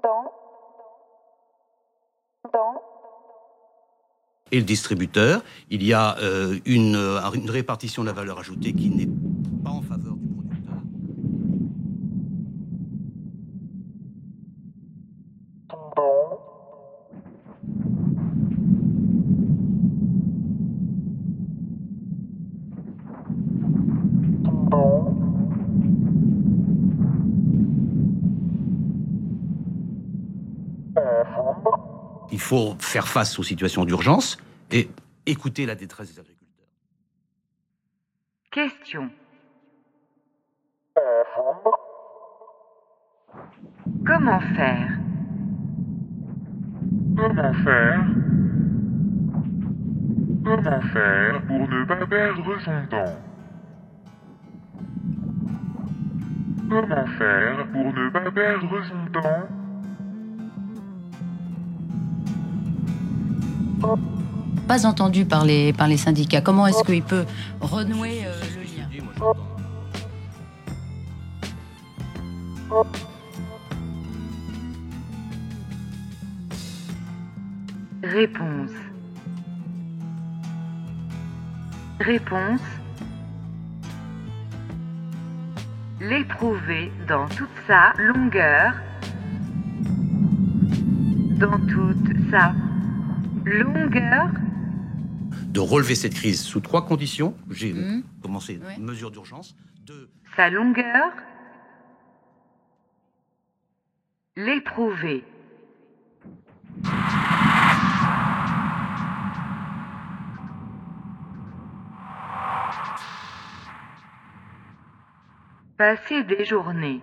Et le distributeur, il y a une répartition de la valeur ajoutée qui n'est pas en faveur du producteur. Il faut faire face aux situations d'urgence et écouter la détresse des agriculteurs. Question. Comment faire? Comment faire? Comment faire pour ne pas perdre son temps? Comment faire pour ne pas perdre son temps? Pas entendu par les syndicats. Comment est-ce qu'il peut renouer le lien? Réponse. Réponse. L'éprouver dans toute sa longueur. Dans toute sa longueur. De relever cette crise sous 3 conditions. J'ai commencé une mesure d'urgence. Sa longueur. L'éprouver. Passer des journées.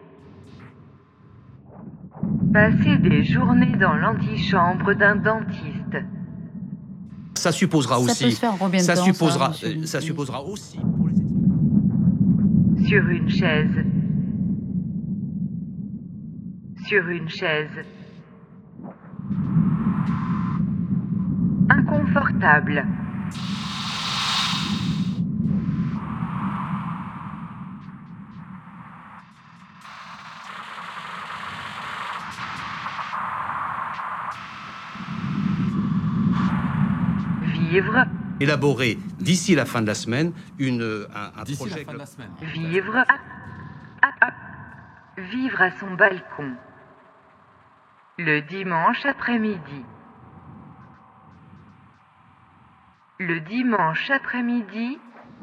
Passer des journées dans l'antichambre d'un dentiste. Ça supposera Ça aussi. peut se faire en combien de ça temps, supposera. ça, Ça supposera aussi. Sur une chaise. Sur une chaise. Inconfortable. Vivre. Élaborer d'ici la fin de la semaine un projet. Vivre. Vivre à son balcon. Le dimanche après-midi. Le dimanche après-midi.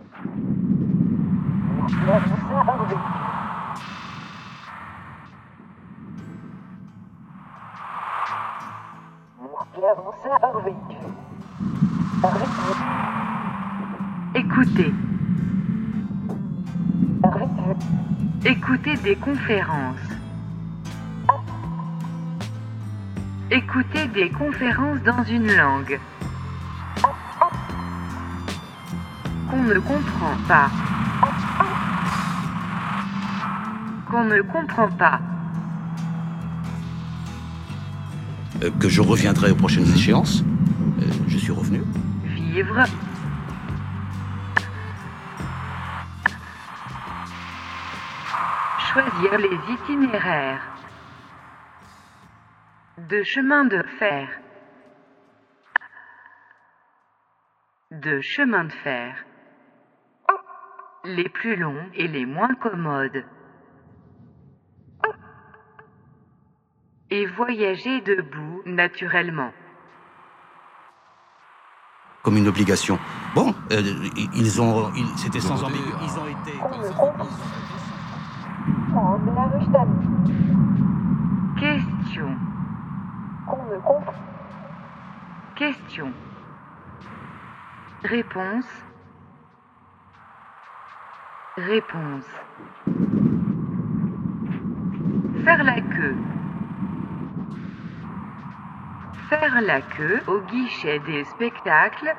Écoutez. Écoutez des conférences. Écoutez des conférences dans une langue qu'on ne comprend pas. Qu'on ne comprend pas. Que je reviendrai aux prochaines échéances. Je suis revenu. Vivre. Choisir les itinéraires. De chemin de fer. De chemin de fer. Les plus longs et les moins commodes. Et voyager debout naturellement. Comme une obligation. Bon, c'était sans ambiguïté. Ils ont été. Question. Question. Réponse. Réponse. Faire la queue. Faire la queue au guichet des spectacles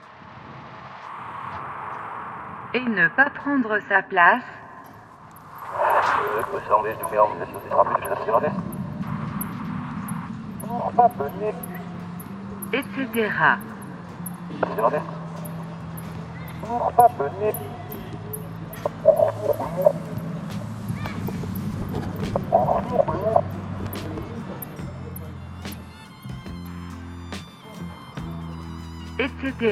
et ne pas prendre sa place. Etc. etc.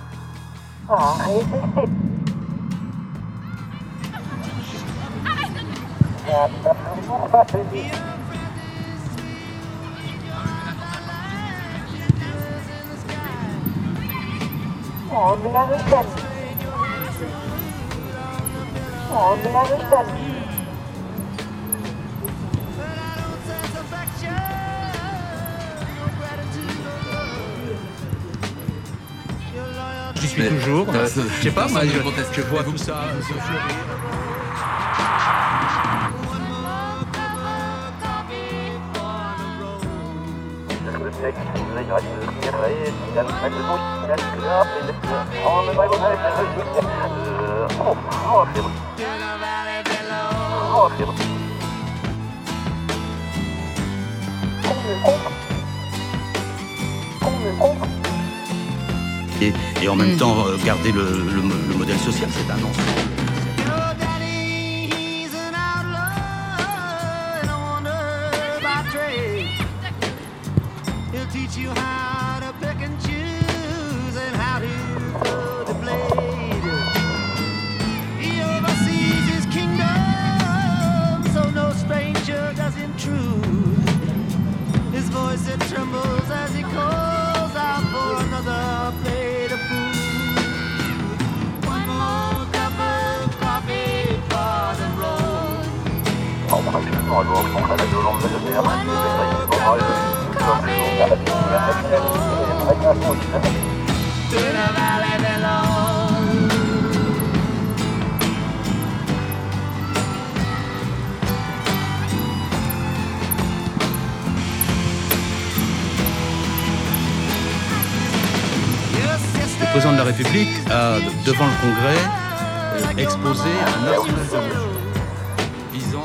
J'y suis toujours. Je sais pas, moi, je vois tout ça se fleurir. Et en même temps, garder le modèle social, c'est un ensemble. Le président de la République a, devant le Congrès, exposé un arsenal de mesures visant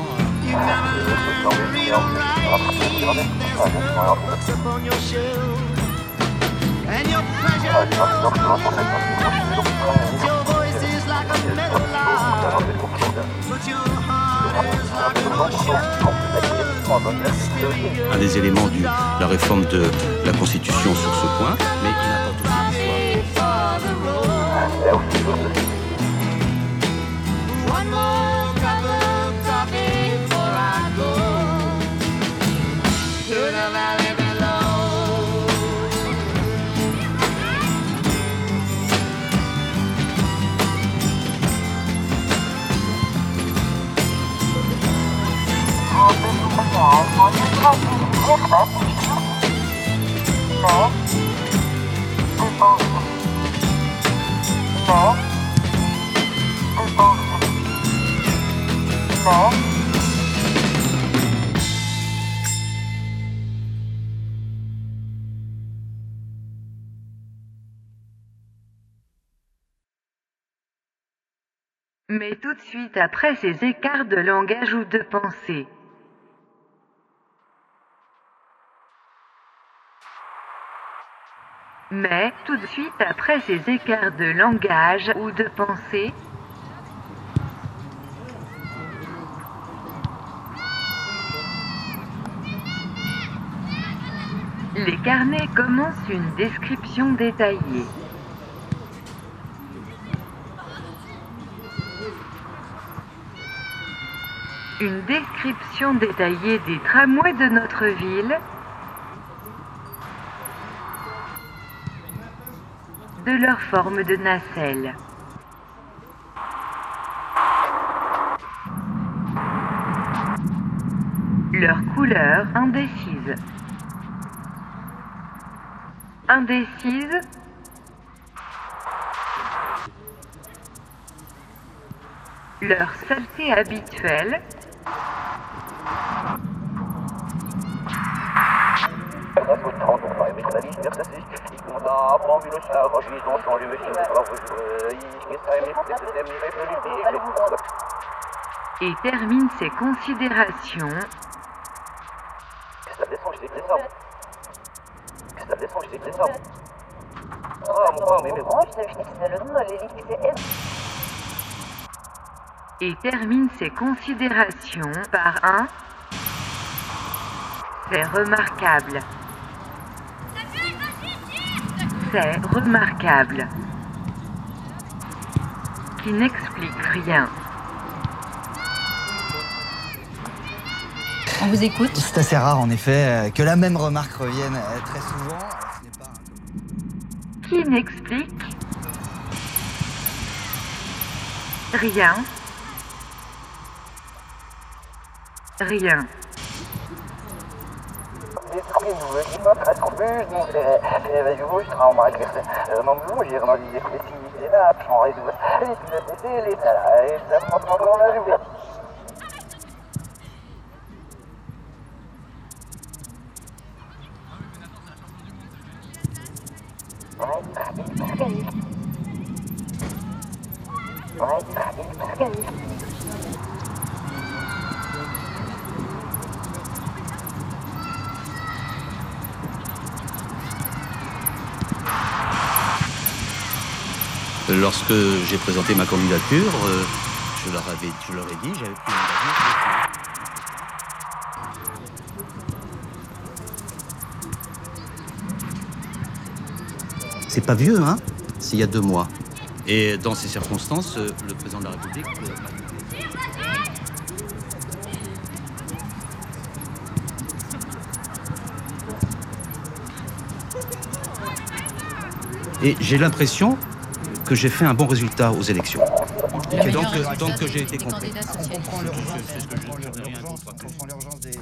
un des éléments de la réforme de la Constitution sur ce point, mais il importe aussi qu'il soit... Mais tout de suite après ces écarts de langage ou de pensée. Mais tout de suite après ces écarts de langage ou de pensée, les carnets commencent une description détaillée. Une description détaillée des tramways de notre ville, de leur forme de nacelle. Leur couleur indécise. Indécise. Leur saleté habituelle. Et termine ses considérations par un « C'est remarquable ». C'est remarquable. Qui n'explique rien. On vous écoute. C'est assez rare en effet que la même remarque revienne très souvent. Ce n'est pas Qui n'explique rien. Rien. Lorsque j'ai présenté ma candidature, je leur ai dit, j'avais pris l'engagement. C'est pas vieux, hein? C'est il y a 2 mois. Et dans ces circonstances, le président de la République... Et j'ai l'impression que j'ai fait un bon résultat aux élections. Le meilleur Donc résultat j'ai été des compris. candidats On socialistes. comprend l'urgence des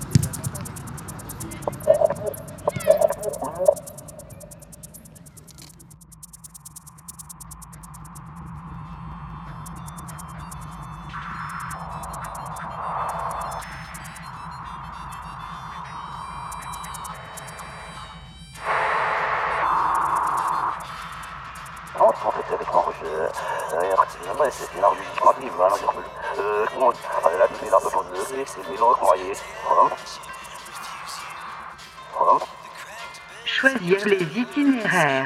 Choisir les itinéraires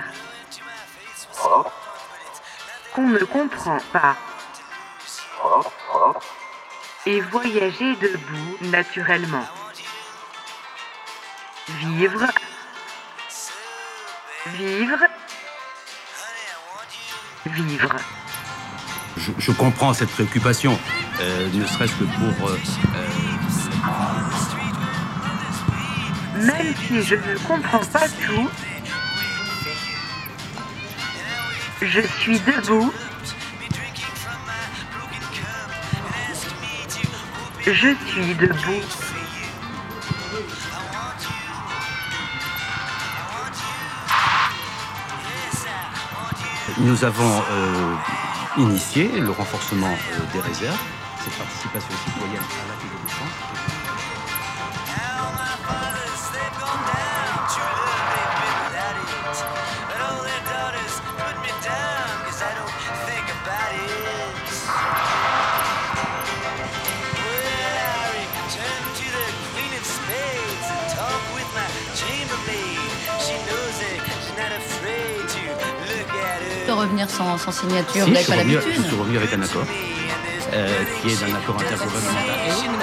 qu'on ne comprend pas et voyager debout naturellement. Vivre, vivre, vivre. Je comprends cette préoccupation, ne serait-ce que pour... Même si je ne comprends pas tout, je suis debout. Je suis debout. Nous avons initié le renforcement des réserves, cette participation citoyenne à la de défense. De revenir sans signature, Si, vous n'avez pas l'habitude. je suis revenu avec un accord, qui est un accord intergouvernemental.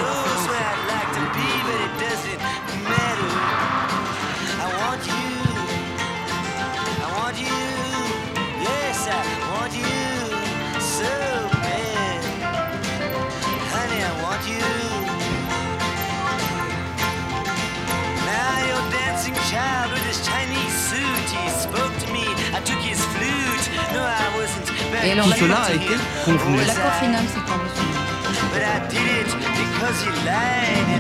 Et alors, Tout cela a été convenu. l'accord final, c'est quand, monsieur?